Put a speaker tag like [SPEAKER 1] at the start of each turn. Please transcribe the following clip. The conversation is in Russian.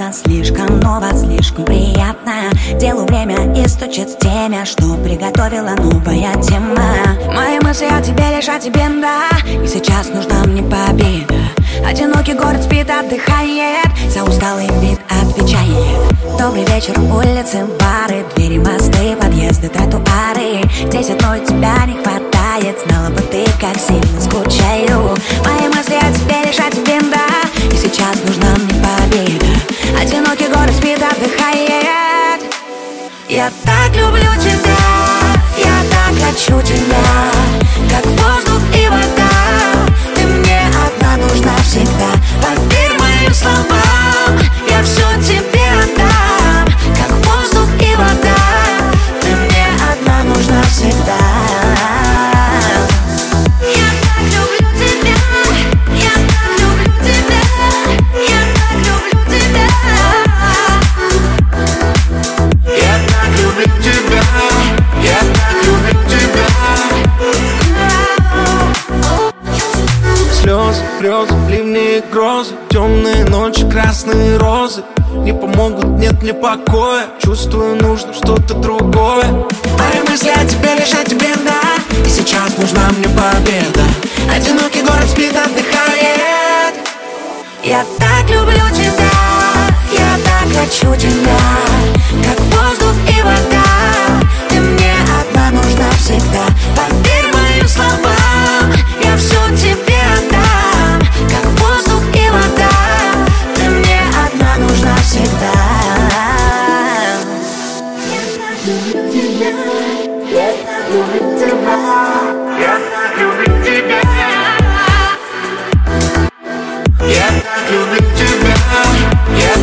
[SPEAKER 1] ново, слишком ново, слишком приятно. Делу время и стучит в теме, что приготовила новая тема. Мои мысли о тебе, лишь о тебе, да. И сейчас нужна мне победа. Одинокий город спит, отдыхает, за усталый вид отвечает. Добрый вечер, улицы, бары, двери, мосты, подъезды, тротуары. Здесь одной тебя не хватает, знала бы ты, как сильно скучаю. Мои мысли о тебе, лишь о тебе, да. И сейчас нужна мне победа. Одинокий город спит, отдыхает. Я так люблю тебя, я так хочу тебя, как воздух и вода. Ты мне одна нужна всегда. Поверь моим словам, я все тебе отдам, как воздух и вода. Ты мне одна нужна всегда. Я так люблю тебя, я так люблю тебя, я так люблю тебя. Я так люблю тебя, я так люблю тебя.
[SPEAKER 2] Слезы, грезы, ливни и грозы, темные ночи, красные розы не помогут, нет мне покоя. Чувствую, нужно что-то другое.
[SPEAKER 1] Мои мысли о тебе, лишь о тебе, да. И сейчас нужна мне победа. Одинокий город спит, отдыхает. Я так люблю тебя, я так хочу тебя, как воздух и вода. Ты мне одна нужна всегда. Поверь моим словам, я все тебе отдам, как воздух и вода. Ты мне одна нужна всегда. Я так люблю тебя, я так люблю тебя, я так люблю тебя.
[SPEAKER 2] Я так люблю тебя, я